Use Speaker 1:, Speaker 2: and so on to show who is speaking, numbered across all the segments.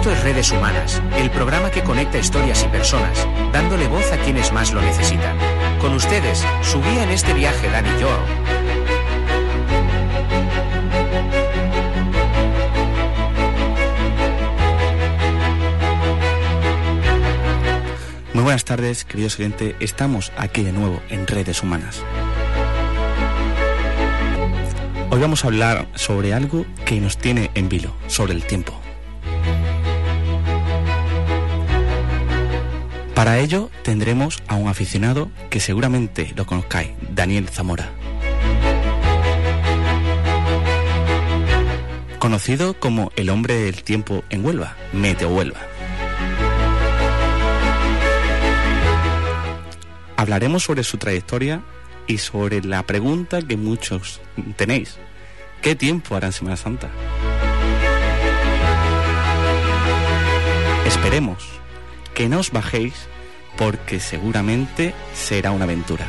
Speaker 1: Esto es Redes Humanas, el programa que conecta historias y personas, dándole voz a quienes más lo necesitan. Con ustedes, su guía en este viaje, Dani Joao.
Speaker 2: Muy buenas tardes, queridos oyentes. Estamos aquí de nuevo en Redes Humanas. Hoy vamos a hablar sobre algo que nos tiene en vilo, sobre el tiempo. Para ello tendremos a un aficionado que seguramente lo conozcáis, Daniel Zamora. Conocido como el hombre del tiempo en Huelva, Meteo Huelva. Hablaremos sobre su trayectoria y sobre la pregunta que muchos tenéis: ¿qué tiempo hará en Semana Santa? Esperemos que no os bajéis, porque seguramente será una aventura.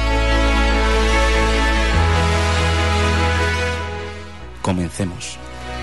Speaker 2: Comencemos.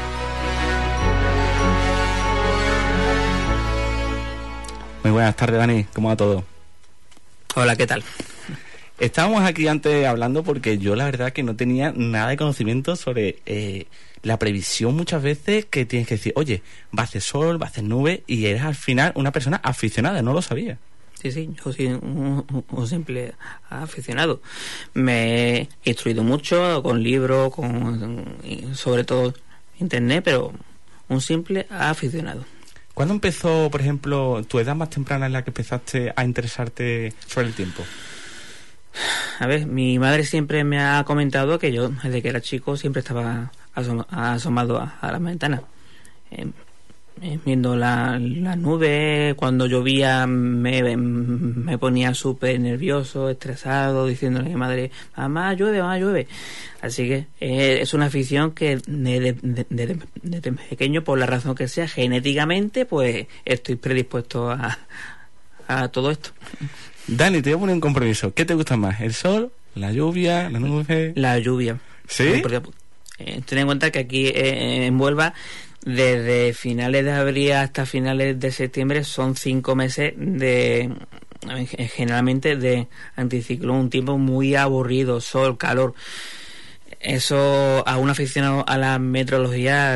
Speaker 2: Muy buenas tardes, Dani. ¿Cómo va todo?
Speaker 3: Hola, ¿qué tal?
Speaker 2: Estábamos aquí antes hablando porque yo la verdad que no tenía nada de conocimiento sobre la previsión muchas veces, que tienes que decir, oye, va a hacer sol, va a hacer nube, y eres al final una persona aficionada, no lo sabía.
Speaker 3: Sí, yo soy un simple aficionado. Me he instruido mucho con libros, sobre todo internet, pero un simple aficionado.
Speaker 2: ¿Cuándo empezó, por ejemplo, tu edad más temprana en la que empezaste a interesarte sobre el tiempo?
Speaker 3: A ver, mi madre siempre me ha comentado que yo, desde que era chico, siempre estaba asomado a las ventanas, viendo la nube. Cuando llovía me ponía súper nervioso, estresado, diciéndole a mi madre, mamá, llueve. Así que es una afición que desde pequeño, por la razón que sea, genéticamente, pues estoy predispuesto a todo esto.
Speaker 2: Dani, te voy a poner un compromiso. ¿Qué te gusta más? ¿El sol, la lluvia, la nube?
Speaker 3: La lluvia.
Speaker 2: ¿Sí?
Speaker 3: Ten en cuenta que aquí en Huelva, desde finales de abril hasta finales de septiembre, son 5 meses generalmente de anticiclón, un tiempo muy aburrido, sol, calor. Eso a un aficionado a la meteorología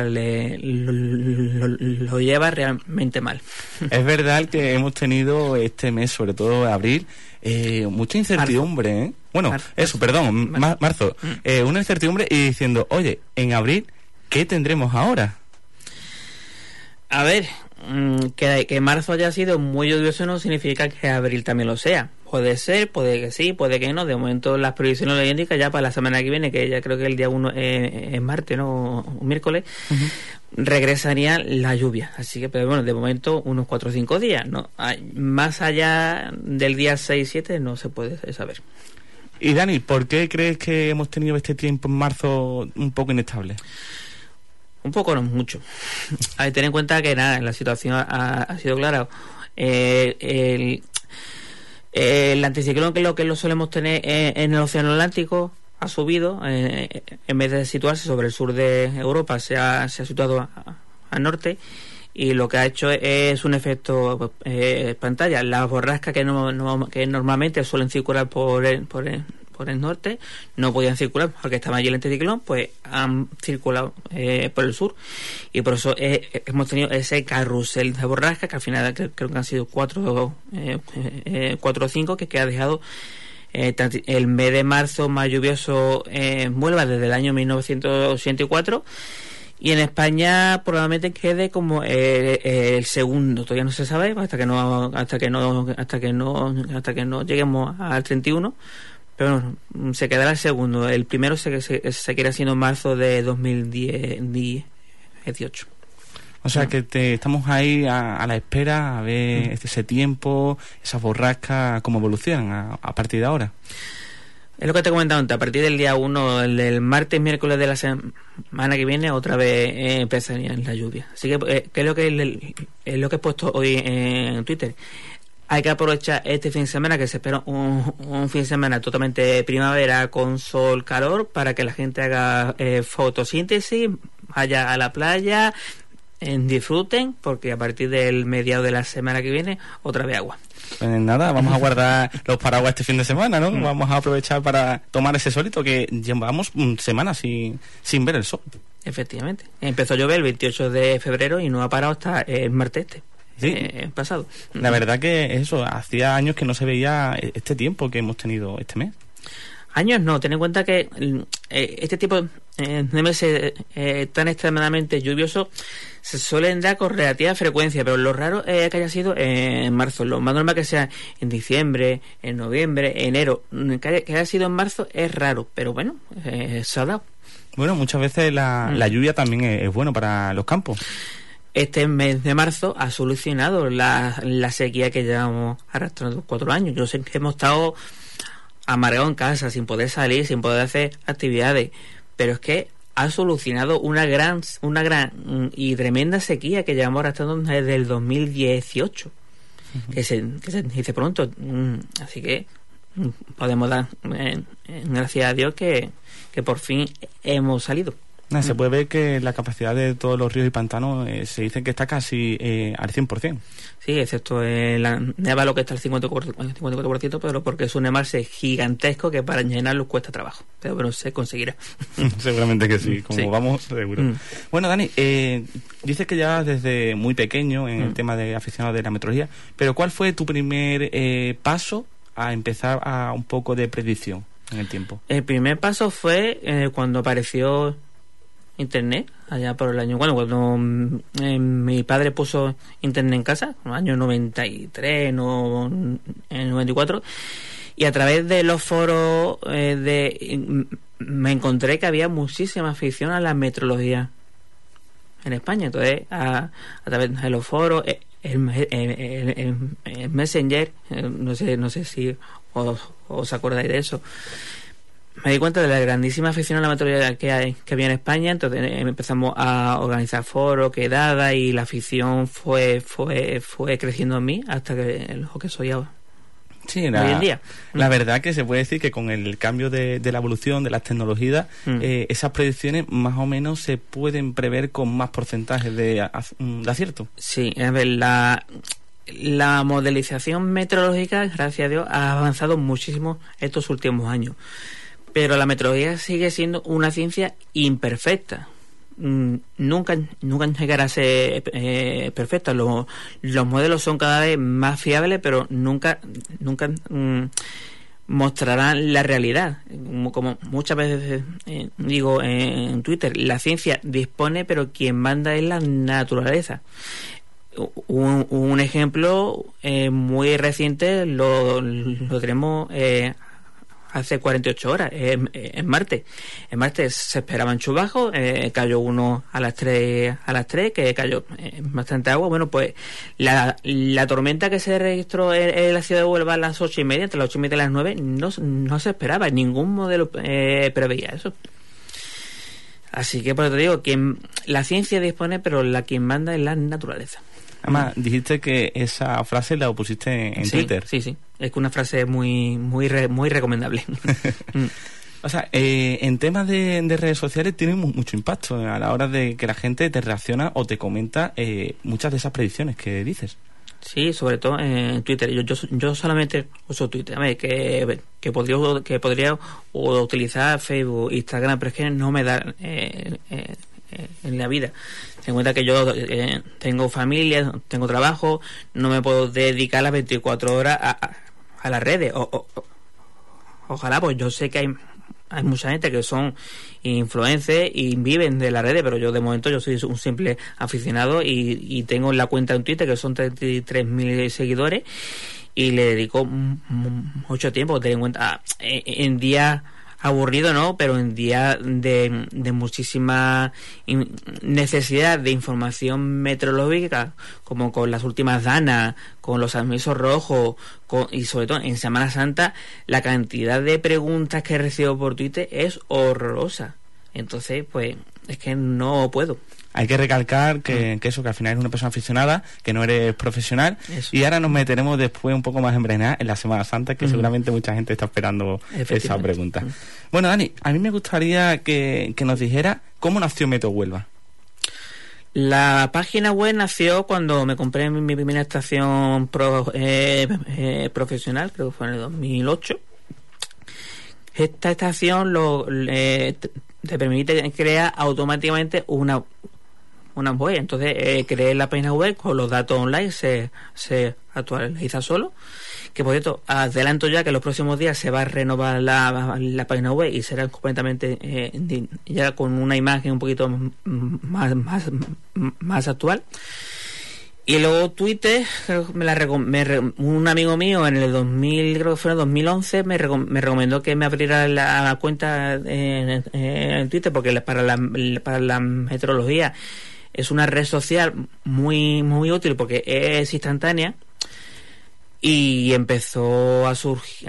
Speaker 3: lo lleva realmente mal.
Speaker 2: Es verdad que hemos tenido este mes, sobre todo abril, mucha incertidumbre, ¿eh? Bueno, marzo. Una incertidumbre y diciendo, oye, en abril, ¿qué tendremos ahora?
Speaker 3: A ver, que marzo haya sido muy lluvioso no significa que abril también lo sea. Puede ser, puede que sí, puede que no. De momento las previsiones lo indican ya para la semana que viene, que ya creo que el día 1 es martes, ¿no? O miércoles, regresaría la lluvia. Así que, pero bueno, de momento unos 4 o 5 días, ¿no? Más allá del día 6-7 no se puede saber.
Speaker 2: Y Dani, ¿por qué crees que hemos tenido este tiempo en marzo un poco inestable?
Speaker 3: Un poco, no mucho. Hay que tener en cuenta que nada, la situación ha sido clara. El anticiclón, que es lo que lo solemos tener en el Océano Atlántico, ha subido. En vez de situarse sobre el sur de Europa, se ha situado al norte, y lo que ha hecho es un efecto pantalla. Las borrascas que normalmente suelen circular por el norte no podían circular porque estaba allí el anticiclón, pues han circulado por el sur, y por eso hemos tenido ese carrusel de borrascas que al final creo que han sido 4 o 5, que ha dejado el mes de marzo más lluvioso en Huelva desde el año 1984, y en España probablemente quede como el segundo. Todavía no se sabe hasta que no lleguemos al 31. Pero bueno, se quedará el segundo. El primero se queda siendo en marzo de 2018.
Speaker 2: O sea que estamos ahí a la espera a ver ese tiempo, esas borrascas, cómo evolucionan a partir de ahora.
Speaker 3: Es lo que te he comentado antes. A partir del día 1, el martes, miércoles de la semana que viene, otra vez empezaría la lluvia. Así que es lo que he puesto hoy en Twitter. Hay que aprovechar este fin de semana, que se espera un fin de semana totalmente primavera, con sol, calor, para que la gente haga fotosíntesis, vaya a la playa, disfruten, porque a partir del mediado de la semana que viene, otra vez agua.
Speaker 2: Pues nada, vamos a guardar los paraguas este fin de semana, ¿no? Vamos a aprovechar para tomar ese solito, que llevamos semanas sin ver el sol.
Speaker 3: Efectivamente. Empezó a llover el 28 de febrero y no ha parado hasta el martes pasado.
Speaker 2: La verdad que eso, hacía años que no se veía este tiempo que hemos tenido este mes.
Speaker 3: Años no, ten en cuenta que este tipo de meses tan extremadamente lluviosos se suelen dar con relativa frecuencia, pero lo raro es que haya sido en marzo. Lo más normal que sea en diciembre, en noviembre, enero. Que haya sido en marzo es raro, pero bueno, se ha dado.
Speaker 2: Bueno, muchas veces la lluvia también es bueno para los campos.
Speaker 3: Este mes de marzo ha solucionado la sequía que llevamos arrastrando 4 años. Yo sé que hemos estado amargado en casa, sin poder salir, sin poder hacer actividades, pero es que ha solucionado una gran y tremenda sequía que llevamos arrastrando desde el 2018, que se dice pronto, así que podemos dar gracias a Dios que por fin hemos salido.
Speaker 2: Se puede ver que la capacidad de todos los ríos y pantanos se dice que está casi al 100%.
Speaker 3: Sí, excepto la Neva, lo que está al 54%, pero porque es un embalse gigantesco que para llenarlo cuesta trabajo. Pero bueno, se conseguirá.
Speaker 2: Seguramente que sí, como vamos, seguro. Bueno, Dani, dices que ya desde muy pequeño en el tema de aficionado de la meteorología, pero ¿cuál fue tu primer paso a empezar a un poco de predicción en el tiempo?
Speaker 3: El primer paso fue cuando apareció Internet, allá por el año cuando mi padre puso Internet en casa, en el año 93, en el 94, y a través de los foros me encontré que había muchísima afición a la meteorología en España. Entonces, a través de los foros, el Messenger, no sé si os acordáis de eso, me di cuenta de la grandísima afición a la meteorología que había en España. Entonces empezamos a organizar foros, quedadas, y la afición fue creciendo en mí hasta que lo que soy ahora.
Speaker 2: Sí,
Speaker 3: hoy en día.
Speaker 2: La verdad que se puede decir que con el cambio de la evolución de las tecnologías, esas predicciones más o menos se pueden prever con más porcentajes de acierto.
Speaker 3: Sí, a ver, la modelización meteorológica, gracias a Dios, ha avanzado muchísimo estos últimos años. Pero la meteorología sigue siendo una ciencia imperfecta. Nunca llegará a ser perfecta. Los modelos son cada vez más fiables, pero nunca mostrarán la realidad. Como muchas veces digo en Twitter, la ciencia dispone, pero quien manda es la naturaleza. Un ejemplo muy reciente lo tenemos hace 48 horas, en Marte. En Marte se esperaban chubascos, cayó uno a las 3, que cayó bastante agua. Bueno, pues la tormenta que se registró en la ciudad de Huelva a las 8:30, entre las 8:30 y las 9, no se esperaba, ningún modelo preveía eso. Así que por eso te digo, la ciencia dispone, pero quien manda es la naturaleza.
Speaker 2: Además, dijiste que esa frase la pusiste en Twitter.
Speaker 3: Sí. Es que una frase muy recomendable.
Speaker 2: O sea, en temas de redes sociales tiene mucho impacto a la hora de que la gente te reacciona o te comenta muchas de esas predicciones que dices.
Speaker 3: Sí, sobre todo en Twitter. Yo solamente uso Twitter. A ver, que podría utilizar Facebook, Instagram, pero es que no me da en la vida. Ten en cuenta que yo tengo familia, tengo trabajo, no me puedo dedicar las 24 horas a las redes. Ojalá, pues yo sé que hay mucha gente que son influencers y viven de las redes, pero yo de momento yo soy un simple aficionado y tengo la cuenta en Twitter que son 33.000 seguidores y le dedico mucho tiempo. Ten en cuenta, en días aburrido, ¿no? Pero en días de muchísima necesidad de información meteorológica, como con las últimas danas, con los avisos rojos, y sobre todo en Semana Santa, la cantidad de preguntas que recibo por Twitter es horrorosa. Entonces, pues, es que no puedo.
Speaker 2: Hay que recalcar que eso, que al final eres una persona aficionada, que no eres profesional. Eso. Y ahora nos meteremos después un poco más embrenadas en la Semana Santa, que seguramente mucha gente está esperando esa pregunta. Bueno, Dani, a mí me gustaría que nos dijera cómo nació Meteo Huelva.
Speaker 3: La página web nació cuando me compré mi primera estación profesional, creo que fue en el 2008. Esta estación te permite crear automáticamente una web. Entonces creé la página web con los datos online, se actualiza solo. Que por cierto, adelanto ya que en los próximos días se va a renovar la página web y será completamente ya con una imagen un poquito más actual. Y luego Twitter, un amigo mío en el 2000, creo que fue en el 2011, me recomendó que me abriera la cuenta en Twitter, porque para la meteorología es una red social muy muy útil porque es instantánea. Y empezó a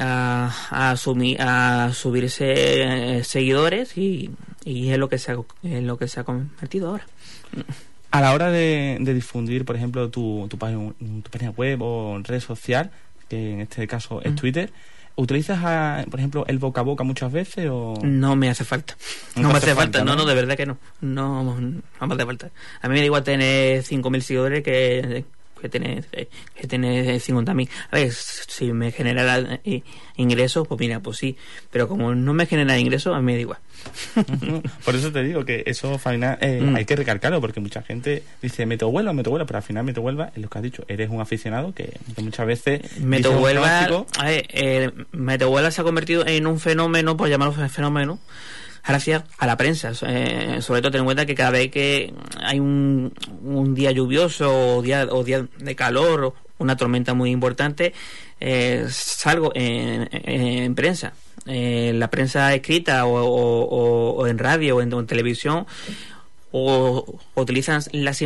Speaker 3: subirse seguidores y es lo que se ha convertido ahora.
Speaker 2: A la hora de difundir, por ejemplo, tu página web o red social, que en este caso es Twitter, ¿utilizas, por ejemplo, el boca a boca muchas veces o...?
Speaker 3: No me hace falta. No me hace falta, ¿no? No, de verdad que no. No me hace falta. A mí me da igual tener 5.000 seguidores que tener 50.000. A ver, si me genera ingresos, pues mira, pues sí. Pero como no me genera ingresos, a mí me da igual.
Speaker 2: Por eso te digo que eso al final hay que recalcarlo, porque mucha gente dice Meto Huelva, pero al final Meto Huelva es lo que has dicho, eres un aficionado que muchas veces
Speaker 3: Meto Huelva se ha convertido en un fenómeno, por llamarlo fenómeno, gracias a la prensa. Sobre todo ten en cuenta que cada vez que hay un día lluvioso o día de calor o una tormenta muy importante, salgo en prensa. La prensa escrita o en radio o en televisión, o utilizan las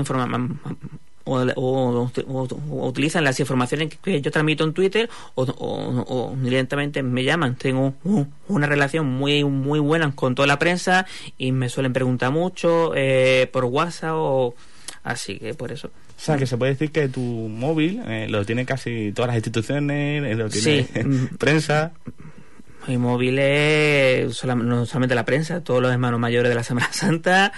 Speaker 3: utilizan las informaciones que yo transmito en Twitter o directamente me llaman. Tengo una relación muy muy buena con toda la prensa y me suelen preguntar mucho por WhatsApp así que por eso.
Speaker 2: O sea, que se puede decir que tu móvil lo tiene casi todas las instituciones, lo tiene prensa.
Speaker 3: Mi móvil es no solamente la prensa, todos los hermanos mayores de la Semana Santa,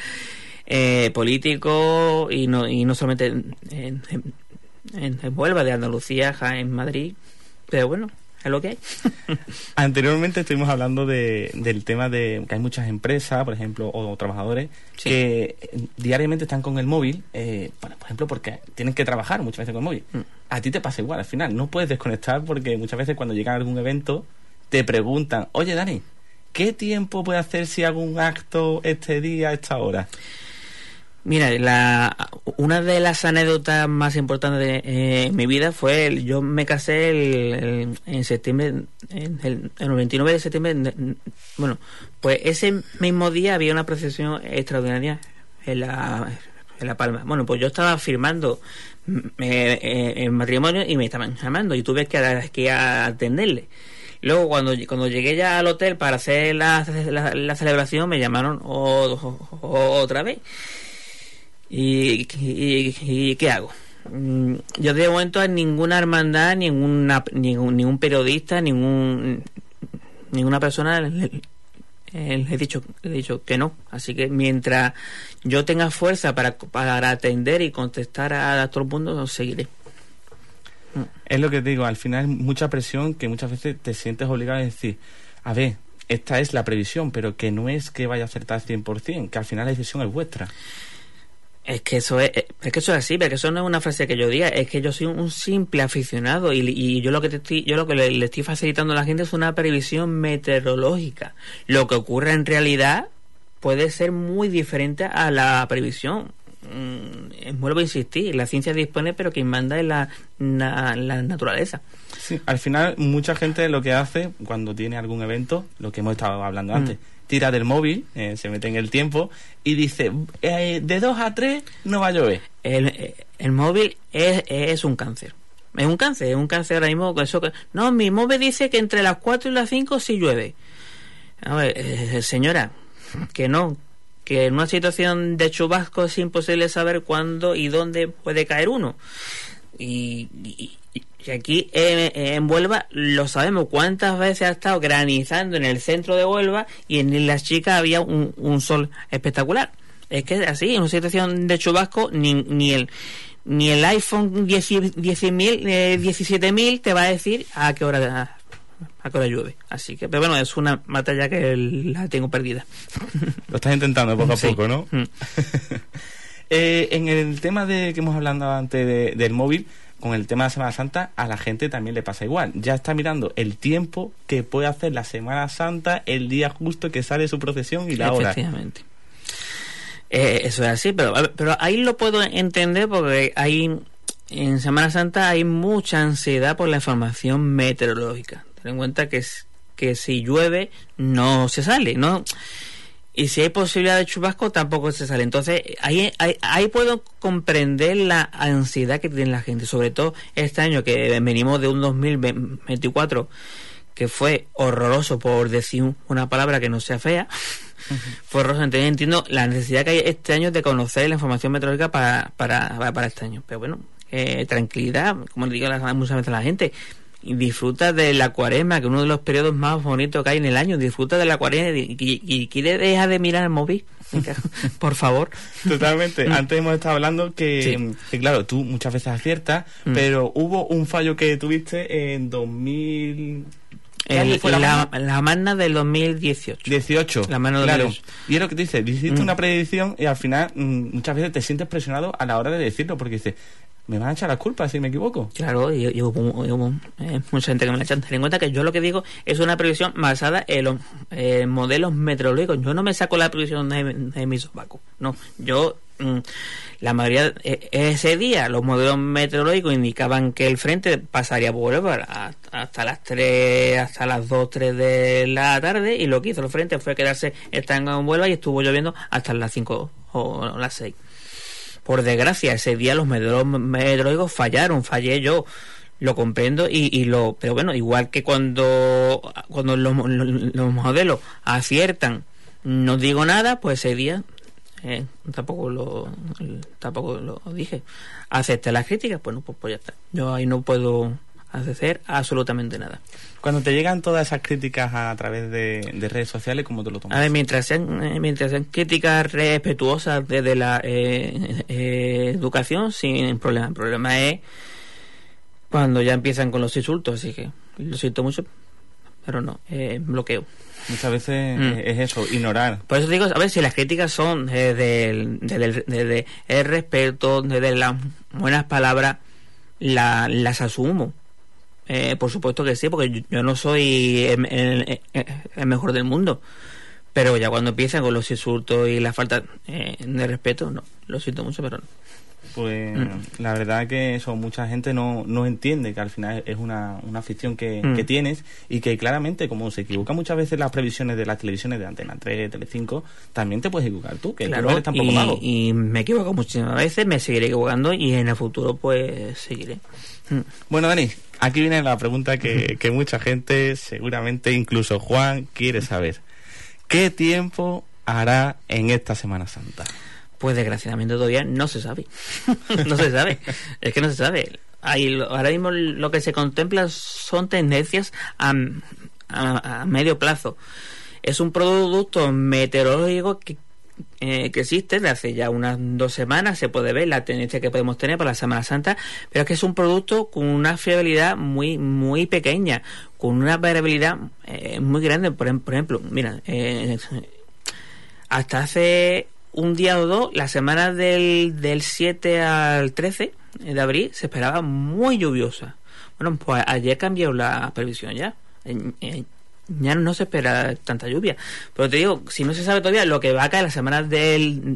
Speaker 3: políticos y no solamente en Huelva, de Andalucía, en Madrid, pero bueno, es lo que hay.
Speaker 2: Anteriormente estuvimos hablando del tema de que hay muchas empresas, por ejemplo, o trabajadores que diariamente están con el móvil, por ejemplo, porque tienen que trabajar muchas veces con el móvil. A ti te pasa igual, al final no puedes desconectar, porque muchas veces cuando llega a algún evento te preguntan, oye Dani, ¿qué tiempo puede hacer si hago un acto este día, a esta hora?
Speaker 3: Mira, una de las anécdotas más importantes de mi vida fue yo me casé en septiembre, el 29 de septiembre. Bueno, pues ese mismo día había una procesión extraordinaria en La Palma. Bueno, pues yo estaba firmando el matrimonio y me estaban llamando y tuve que atenderle. Luego cuando llegué ya al hotel para hacer la celebración, me llamaron otra vez. ¿Y qué hago? Yo de momento a ninguna hermandad, ningún periodista, ninguna persona le he dicho que no. Así que mientras yo tenga fuerza para atender y contestar a todo el mundo, seguiré.
Speaker 2: Es lo que te digo, al final es mucha presión que muchas veces te sientes obligado a decir, a ver, esta es la previsión, pero que no es que vaya a acertar 100%, que al final la decisión es vuestra.
Speaker 3: Es que eso es así, porque eso no es una frase que yo diga, es que yo soy un simple aficionado y yo lo que le estoy facilitando a la gente es una previsión meteorológica. Lo que ocurre en realidad puede ser muy diferente a la previsión. Vuelvo a insistir, la ciencia dispone, pero quien manda es la naturaleza.
Speaker 2: Sí, al final mucha gente lo que hace cuando tiene algún evento, lo que hemos estado hablando antes, tira del móvil, se mete en el tiempo y dice, de 2 a 3 no va a llover.
Speaker 3: El móvil es un cáncer. Es un cáncer ahora mismo. No, mi móvil dice que entre las 4 y las 5 sí llueve. A ver, señora, que no, que en una situación de chubasco es imposible saber cuándo y dónde puede caer uno. Y aquí en Huelva lo sabemos, cuántas veces ha estado granizando en el centro de Huelva y en Las Chicas había un sol espectacular. Es que así, en una situación de chubasco, ni el iPhone 17.000 te va a decir a qué hora llueve. Así que, pero bueno, es una batalla que la tengo perdida.
Speaker 2: Lo estás intentando poco a
Speaker 3: Sí.
Speaker 2: poco, ¿no? En el tema que hemos hablado antes del móvil, con el tema de la Semana Santa, a la gente también le pasa igual. Ya está mirando el tiempo que puede hacer la Semana Santa, el día justo que sale su procesión y la hora.
Speaker 3: Efectivamente. Eso es así, pero ahí lo puedo entender porque en Semana Santa hay mucha ansiedad por la información meteorológica. Ten en cuenta que si llueve no se sale, ¿no? Y si hay posibilidad de chubasco tampoco se sale. Entonces ahí puedo comprender la ansiedad que tiene la gente, sobre todo este año que venimos de un 2024 que fue horroroso, por decir una palabra que no sea fea. Fue horroroso. Entonces entiendo la necesidad que hay este año de conocer la información meteorológica para este año. Pero bueno, tranquilidad, como le digo muchas veces a la gente, y disfruta de la Cuaresma, que es uno de los periodos más bonitos que hay en el año. Disfruta de la Cuaresma y quiere dejar de mirar el móvil, por favor.
Speaker 2: Totalmente. Antes hemos estado hablando que claro, tú muchas veces aciertas, pero hubo un fallo que tuviste en 2000...
Speaker 3: La magna del 2018.
Speaker 2: 18.
Speaker 3: La magna del
Speaker 2: claro.
Speaker 3: 2018.
Speaker 2: Y es lo que te dices, hiciste una predicción y al final muchas veces te sientes presionado a la hora de decirlo, porque dices, me van a echar las culpas si me equivoco.
Speaker 3: Claro, y hubo mucha gente que me la echan. Ten en cuenta que yo lo que digo es una previsión basada en los modelos meteorológicos. Yo no me saco la previsión de mi sobaco. No, yo... la mayoría ese día los modelos meteorológicos indicaban que el frente pasaría por Huelva hasta las 3, hasta las 2, 3 de la tarde, y lo que hizo el frente fue quedarse estancado en Huelva y estuvo lloviendo hasta las 5 o las 6. Por desgracia, ese día los modelos meteorológicos fallé yo. Lo comprendo pero bueno, igual que cuando los modelos aciertan, no digo nada, pues ese día tampoco lo dije. Acepté las críticas, pues ya está. Yo ahí no puedo hacer absolutamente nada.
Speaker 2: Cuando te llegan todas esas críticas a través de redes sociales, ¿cómo te lo tomas?
Speaker 3: A ver, mientras sean críticas respetuosas desde la educación, sin problema. El problema es cuando ya empiezan con los insultos, así que lo siento mucho, pero no, bloqueo.
Speaker 2: Muchas veces es eso, ignorar.
Speaker 3: Por eso digo, a ver, si las críticas son desde el respeto, desde las buenas palabras, las asumo. Por supuesto que sí, porque yo no soy el mejor del mundo. Pero ya cuando empiezan con los insultos y la falta de respeto, no, lo siento mucho, pero no.
Speaker 2: Pues la verdad que eso mucha gente no entiende, que al final es una afición que tienes, y que claramente, como se equivoca muchas veces las previsiones de las televisiones de Antena 3, Telecinco, también te puedes equivocar tú, que
Speaker 3: claro,
Speaker 2: tú eres tampoco mago.
Speaker 3: Y me equivoco muchísimas veces, me seguiré equivocando y en el futuro pues seguiré.
Speaker 2: Bueno, Dani, aquí viene la pregunta que mucha gente, seguramente incluso Juan, quiere saber. ¿Qué tiempo hará en esta Semana Santa?
Speaker 3: Pues desgraciadamente todavía no se sabe. No se sabe. Es que no se sabe. Ahora mismo lo que se contempla son tendencias a medio plazo. Es un producto meteorológico que existe desde hace ya unas 2 semanas. Se puede ver la tendencia que podemos tener para la Semana Santa, pero es que es un producto con una fiabilidad muy muy pequeña, con una variabilidad muy grande. Por ejemplo, mira, hasta hace un día o dos, la semana del 7 al 13 de abril se esperaba muy lluviosa. Bueno, pues ayer cambió la previsión ya. Ya no se espera tanta lluvia. Pero te digo, si no se sabe todavía lo que va a caer las semanas de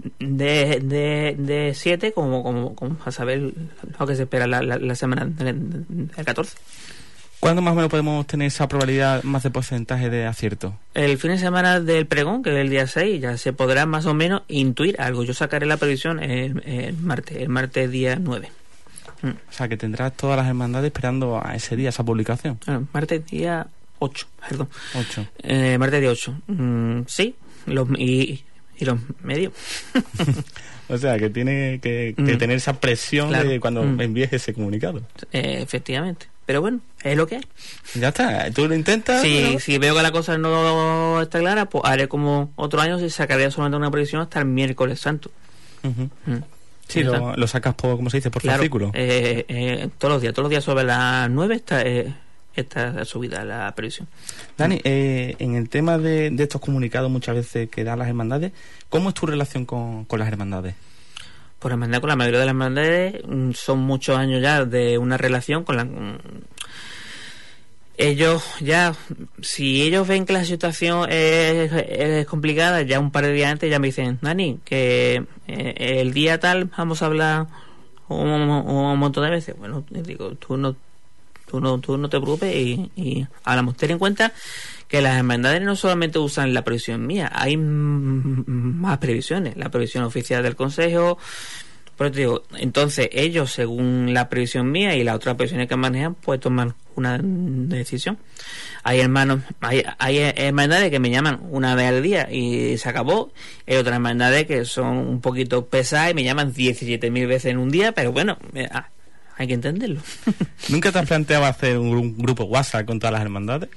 Speaker 3: 7, como a saber lo que se espera la semana del 14.
Speaker 2: ¿Cuándo más o menos podemos tener esa probabilidad más de porcentaje de acierto?
Speaker 3: El fin de semana del pregón, que es el día 6, ya se podrá más o menos intuir algo. Yo sacaré la previsión el martes día 9.
Speaker 2: O sea, que tendrás todas las hermandades esperando a ese día, esa publicación.
Speaker 3: Martes día 8, perdón.
Speaker 2: 8.
Speaker 3: Martes día 8. Sí, y los medios.
Speaker 2: O sea, que tiene que tener esa presión, claro, de cuando envíes ese comunicado.
Speaker 3: Efectivamente. Pero bueno, es lo que hay.
Speaker 2: Ya está, tú lo intentas.
Speaker 3: Si veo que la cosa no está clara, pues haré como otro año y sacaré solamente una previsión hasta el miércoles santo.
Speaker 2: Sí, lo sacas por, ¿cómo se dice? Por fascículo.
Speaker 3: Todos los días sobre las 9 está subida la previsión.
Speaker 2: Dani, en el tema de estos comunicados muchas veces que dan las hermandades, ¿cómo es tu relación con las hermandades?
Speaker 3: Por hermandad, con la mayoría de las hermandades son muchos años ya de una relación con ellos ya, si ellos ven que la situación es complicada, ya un par de días antes ya me dicen, Dani, que el día tal vamos a hablar un montón de veces. Bueno, digo, tú no te preocupes y hablamos. Ten en cuenta que las hermandades no solamente usan la previsión mía, hay más previsiones, la previsión oficial del Consejo. Pero te digo, entonces ellos, según la previsión mía y las otras previsiones que manejan, pues toman una decisión. Hay hermandades que me llaman una vez al día y se acabó. Hay otras hermandades que son un poquito pesadas y me llaman 17.000 veces en un día, pero bueno, hay que entenderlo.
Speaker 2: ¿Nunca te has planteado hacer un grupo WhatsApp con todas las hermandades?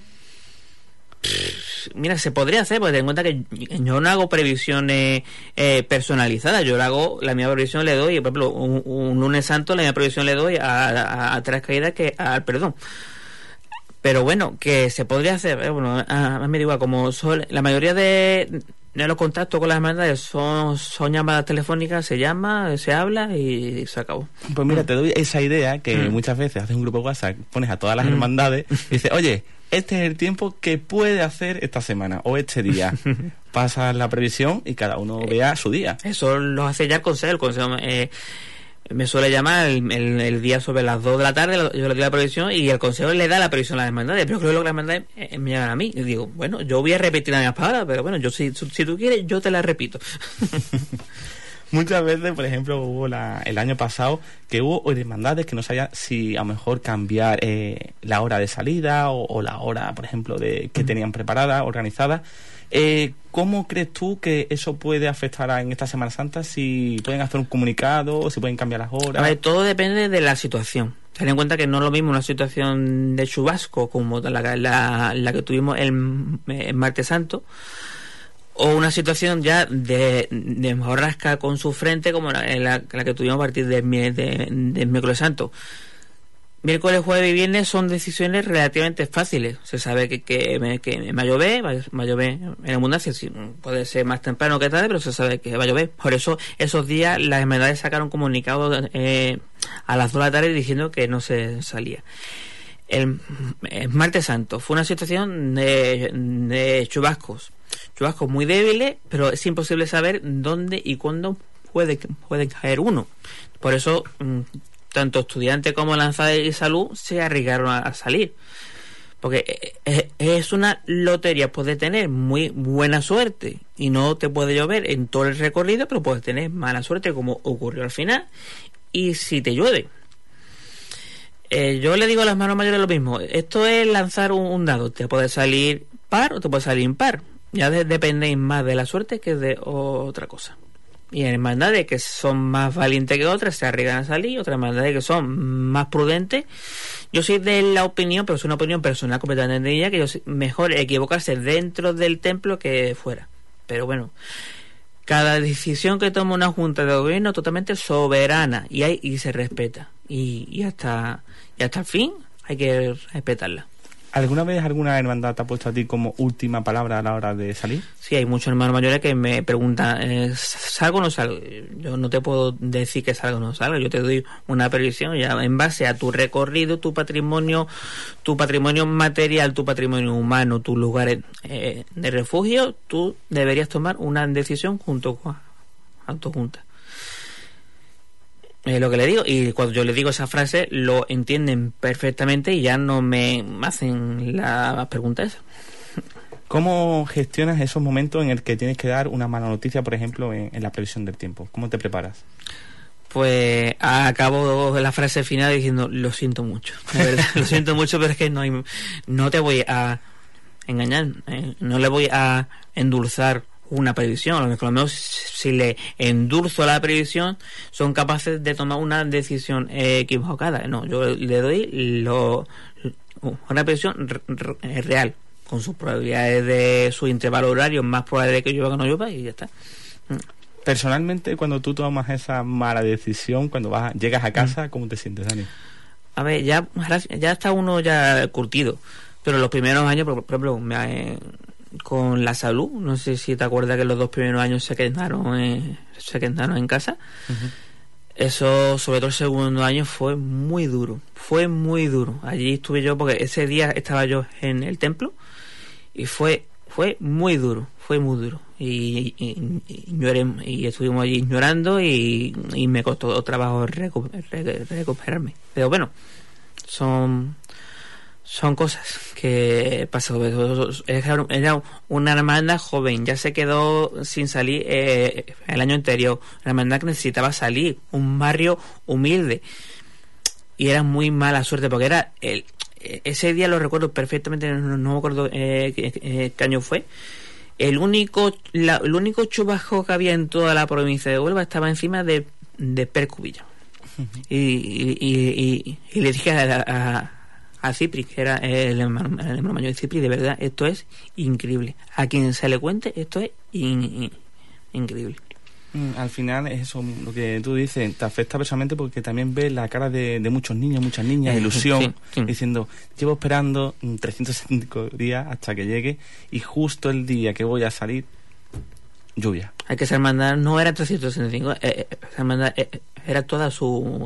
Speaker 3: Mira, se podría hacer, porque ten en cuenta que yo no hago previsiones personalizadas. Yo hago la misma previsión, le doy, por ejemplo, un lunes santo, la misma previsión le doy a Tres Caídas que al perdón. Pero bueno, que se podría hacer. Bueno, a mí me digo, como la mayoría de los contactos con las hermandades son llamadas telefónicas, se llama, se habla y se acabó.
Speaker 2: Pues mira, te doy esa idea que muchas veces haces un grupo WhatsApp, pones a todas las hermandades y dices, oye, este es el tiempo que puede hacer esta semana o este día. Pasas la previsión y cada uno vea su día.
Speaker 3: Eso lo hace ya el Consejo. El Consejo me suele llamar el día sobre las 2 de la tarde, yo le doy la previsión y el Consejo le da la previsión a las hermandades. Pero creo que las hermandades me llaman a mí. Y digo, bueno, yo voy a repetir las mismas palabras, pero bueno, yo si tú quieres, yo te las repito.
Speaker 2: Muchas veces, por ejemplo, hubo el año pasado que hubo hermandades que no sabían si a lo mejor cambiar la hora de salida o la hora, por ejemplo, que tenían preparada, organizada. ¿Cómo crees tú que eso puede afectar en esta Semana Santa? Si pueden hacer un comunicado, si pueden cambiar las horas.
Speaker 3: A ver, todo depende de la situación. Ten en cuenta que no es lo mismo una situación de chubasco como la que tuvimos el martes santo, o una situación ya de borrasca con su frente como la que tuvimos a partir del miércoles santo. Miércoles, jueves y viernes son decisiones relativamente fáciles. Se sabe que va a llover en abundancia. Puede ser más temprano que tarde, pero se sabe que va a llover. Por eso esos días las hermandades sacaron comunicado a las 2 de la tarde diciendo que no se salía. El martes santo fue una situación de chubascos muy débiles, pero es imposible saber dónde y cuándo puede caer uno. Por eso tanto estudiantes como Lanzada y Salud se arriesgaron a salir, porque es una lotería. Puedes tener muy buena suerte y no te puede llover en todo el recorrido, pero puedes tener mala suerte como ocurrió al final y si te llueve. Yo le digo a las hermanos mayores lo mismo. Esto es lanzar un dado. Te puede salir par o te puede salir impar. Ya depende más de la suerte que de otra cosa. Y hay hermandades que son más valientes que otras, se arriesgan a salir. Otras hermandades que son más prudentes. Yo soy de la opinión, pero es una opinión personal completamente de ella, que mejor equivocarse dentro del templo que fuera. Pero bueno, cada decisión que toma una junta de gobierno es totalmente soberana y se respeta. Y hasta el fin hay que respetarla.
Speaker 2: ¿Alguna vez alguna hermandad te ha puesto a ti como última palabra a la hora de salir?
Speaker 3: Sí, hay muchos hermanos mayores que me preguntan, ¿salgo o no salgo? Yo no te puedo decir que salgo o no salgo. Yo te doy una previsión ya en base a tu recorrido, tu patrimonio material, tu patrimonio humano, tus lugares de refugio. Tú deberías tomar una decisión junto con junta. Lo que le digo, y cuando yo le digo esa frase lo entienden perfectamente y ya no me hacen las preguntas.
Speaker 2: ¿Cómo gestionas esos momentos en el que tienes que dar una mala noticia, por ejemplo, en la previsión del tiempo? ¿Cómo te preparas?
Speaker 3: Pues acabo la frase final diciendo lo siento mucho, de verdad, lo siento mucho, pero es que no te voy a engañar, no le voy a endulzar una previsión. A lo mejor si le endulzo la previsión, son capaces de tomar una decisión equivocada. No, yo le doy una previsión real, con sus probabilidades de su intervalo horario, más probable de que llueva que no llueva, y ya está.
Speaker 2: Personalmente, cuando tú tomas esa mala decisión, cuando llegas a casa, ¿cómo te sientes, Dani?
Speaker 3: A ver, ya está uno ya curtido, pero los primeros años, por ejemplo, con la salud, no sé si te acuerdas que los 2 primeros años se quedaron en casa. Uh-huh. Eso, sobre todo el segundo año, fue muy duro. Allí estuve yo, porque ese día estaba yo en el templo, y fue muy duro. Y lloré, y estuvimos allí llorando, y me costó trabajo recuperarme. Pero bueno, son cosas que pasan. Era una hermandad joven, ya se quedó sin salir el año anterior. Una hermandad que necesitaba salir, un barrio humilde, y era muy mala suerte, porque era ese día, lo recuerdo perfectamente, no me acuerdo qué año fue. El único chubasco que había en toda la provincia de Huelva estaba encima de Percubilla. Uh-huh. Y le dije a Cipri, que era el hermano mayor de Cipri, de verdad, esto es increíble. A quien se le cuente, esto es increíble.
Speaker 2: Al final es eso, lo que tú dices, te afecta personalmente, porque también ves la cara de muchos niños, muchas niñas, ilusión, sí. Diciendo, llevo esperando 365 días hasta que llegue, y justo el día que voy a salir, lluvia.
Speaker 3: Hay que ser hermandad, no era 365, esa hermandad era toda su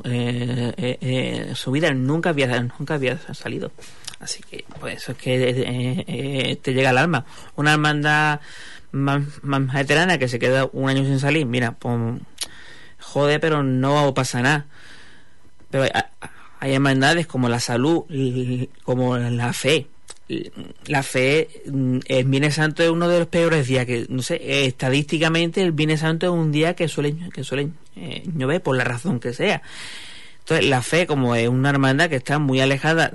Speaker 3: vida, nunca había salido. Así que, pues eso es que te llega al alma. Una hermandad más veterana que se queda un año sin salir, mira, pues jode, pero no pasa nada. Pero hay hermandades como la salud, como la fe. La fe, el Viernes Santo es uno de los peores días, que no sé, estadísticamente el Viernes Santo es un día que suelen llover, por la razón que sea. Entonces la fe, como es una hermandad que está muy alejada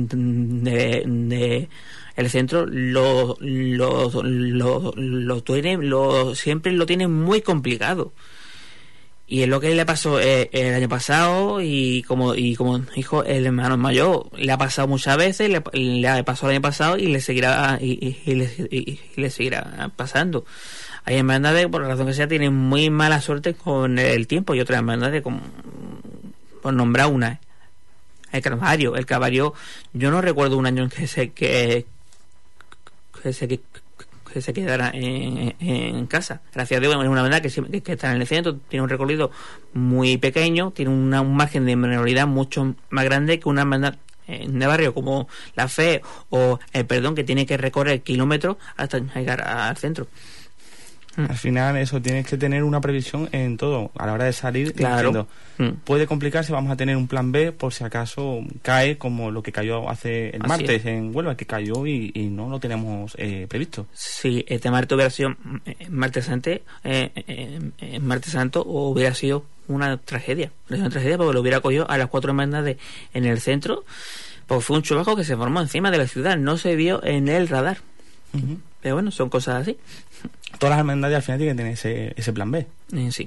Speaker 3: de el centro, siempre lo tiene muy complicado, y es lo que le pasó el año pasado, y como dijo el hermano mayor, le ha pasado muchas veces, le pasó el año pasado, y le seguirá le seguirá pasando. Hay hermandades, por la razón que sea, tienen muy mala suerte con el tiempo, y otras hermandades, como por nombrar una, el Calvario, yo no recuerdo un año en que se quedara en casa. Gracias a Dios, es una hermandad que está en el centro, tiene un recorrido muy pequeño, tiene un margen de menoridad mucho más grande que una hermandad de barrio como la Fe o el Perdón, que tiene que recorrer kilómetros hasta llegar al centro.
Speaker 2: Al final, eso, tienes que tener una previsión en todo a la hora de salir.
Speaker 3: Claro.
Speaker 2: Puede complicarse, vamos a tener un plan B por si acaso cae, como lo que cayó hace el martes en Huelva, que cayó y no lo teníamos previsto.
Speaker 3: Sí, este martes hubiera sido martes santo, o hubiera sido una tragedia, porque lo hubiera cogido a las 4 hermandades en el centro, porque fue un chubasco que se formó encima de la ciudad, no se vio en el radar. Uh-huh. Pero bueno, son cosas así.
Speaker 2: Todas las hermandades al final tienen que tener ese plan B.
Speaker 3: Sí.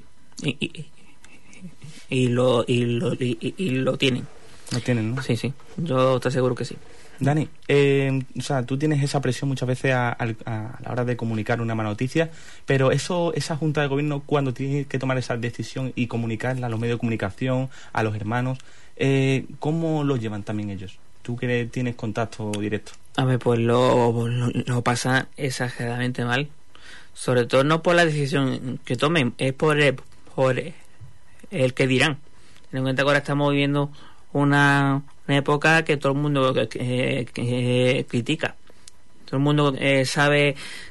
Speaker 3: Y lo tienen.
Speaker 2: Lo tienen, ¿no?
Speaker 3: Sí. Yo te aseguro que sí.
Speaker 2: Dani, o sea, tú tienes esa presión muchas veces a la hora de comunicar una mala noticia, pero esa Junta de Gobierno, cuando tiene que tomar esa decisión y comunicarla a los medios de comunicación, a los hermanos, ¿cómo lo llevan también ellos? Tú que tienes contacto directo.
Speaker 3: A ver, pues lo pasan exageradamente mal. Sobre todo no por la decisión que tomen, es por el que dirán. Ten en cuenta que ahora estamos viviendo una época que todo el mundo critica. Todo el mundo sabe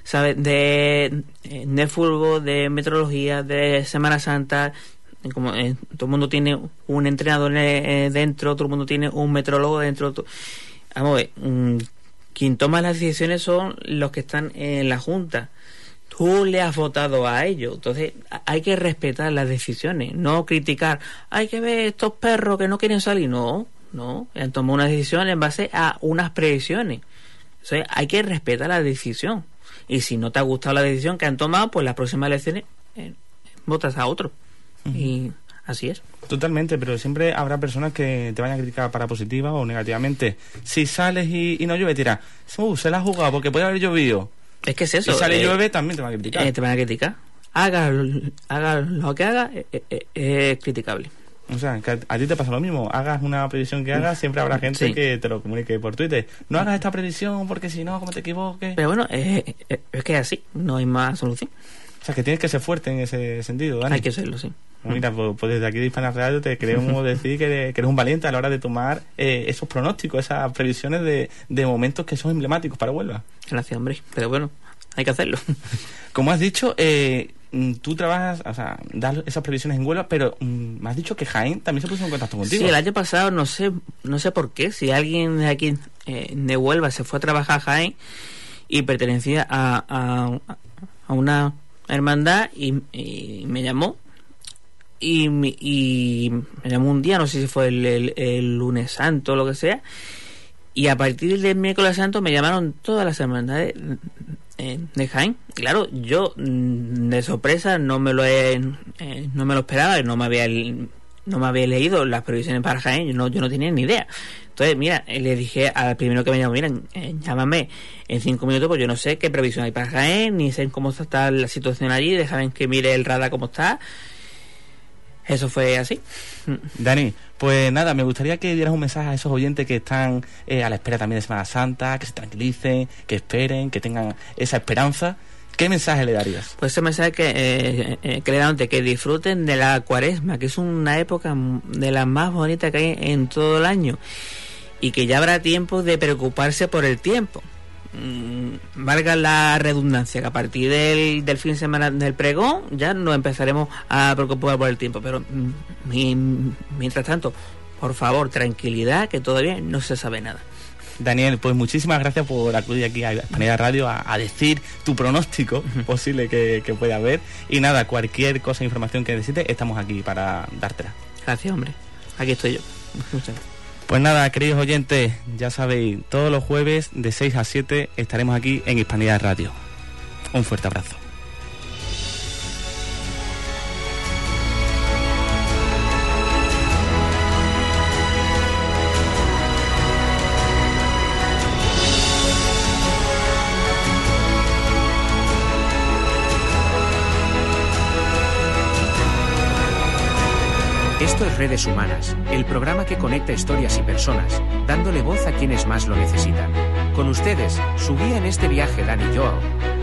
Speaker 3: de fútbol, de meteorología, de Semana Santa. Como todo el mundo tiene un entrenador dentro, todo el mundo tiene un meteorólogo dentro. Vamos a ver, quien toma las decisiones son los que están en la Junta. Tú le has votado a ellos, entonces hay que respetar las decisiones, no criticar. Hay que ver estos perros que no quieren salir. No, han tomado una decisión en base a unas previsiones. Entonces hay que respetar la decisión. y si no te ha gustado la decisión que han tomado, pues las próximas elecciones votas a otro. Y así es.
Speaker 2: Totalmente, pero siempre habrá personas que te vayan a criticar para positiva o negativamente. Si sales y no llueve, dirás, se la ha jugado porque puede haber llovido.
Speaker 3: Es que es eso.
Speaker 2: Si sale y llueve, también te van a criticar.
Speaker 3: Te van a criticar. Haga lo que haga, es criticable.
Speaker 2: O sea, que a ti te pasa lo mismo. Hagas una previsión que hagas, siempre habrá gente que te lo comunique por Twitter. No hagas esta previsión porque si no, como te equivoques.
Speaker 3: Pero bueno, es que es así. No hay más solución.
Speaker 2: O sea, que tienes que ser fuerte en ese sentido, Dani.
Speaker 3: Hay que serlo, sí.
Speaker 2: Mira, pues desde aquí de Hispania Radio te queremos decir que eres un valiente a la hora de tomar esos pronósticos, esas previsiones de momentos que son emblemáticos para Huelva.
Speaker 3: Gracias, hombre. Pero bueno, hay que hacerlo.
Speaker 2: Como has dicho, tú trabajas, o sea, das esas previsiones en Huelva, pero me has dicho que Jaén también se puso en contacto contigo.
Speaker 3: Sí, el año pasado no sé por qué, si alguien de aquí de Huelva se fue a trabajar a Jaén y pertenecía a una hermandad y me llamó. Y me llamó un día, no sé si fue el lunes santo o lo que sea, y a partir del miércoles santo me llamaron todas las hermandades de Jaén. Claro, yo de sorpresa no me lo esperaba, no me había leído las previsiones para Jaén, yo no tenía ni idea. Entonces, mira, le dije al primero que me llamó, mira, llámame en 5 minutos, pues yo no sé qué previsión hay para Jaén, ni sé cómo está la situación allí, déjame que mire el radar cómo está. Eso fue así.
Speaker 2: Dani, pues nada, me gustaría que dieras un mensaje a esos oyentes que están a la espera también de Semana Santa, que se tranquilicen, que esperen, que tengan esa esperanza. ¿Qué mensaje le darías?
Speaker 3: Pues ese mensaje que le dan que disfruten de la Cuaresma, que es una época de las más bonitas que hay en todo el año, y que ya habrá tiempo de preocuparse por el tiempo. Valga la redundancia, que a partir del fin de semana del pregón ya nos empezaremos a preocupar por el tiempo, pero mientras tanto, por favor, tranquilidad, que todavía no se sabe nada.
Speaker 2: Daniel, pues muchísimas gracias por acudir aquí a Hispanidad Radio a decir tu pronóstico posible que puede haber, y nada, cualquier cosa, información que necesites, estamos aquí para dártela.
Speaker 3: Gracias, hombre, aquí estoy yo. Muchas gracias.
Speaker 2: Pues nada, queridos oyentes, ya sabéis, todos los jueves de 6 a 7 estaremos aquí en Hispanidad Radio. Un fuerte abrazo.
Speaker 1: Esto es Redes Humanas, el programa que conecta historias y personas, dándole voz a quienes más lo necesitan. Con ustedes, su guía en este viaje, Dani Joao.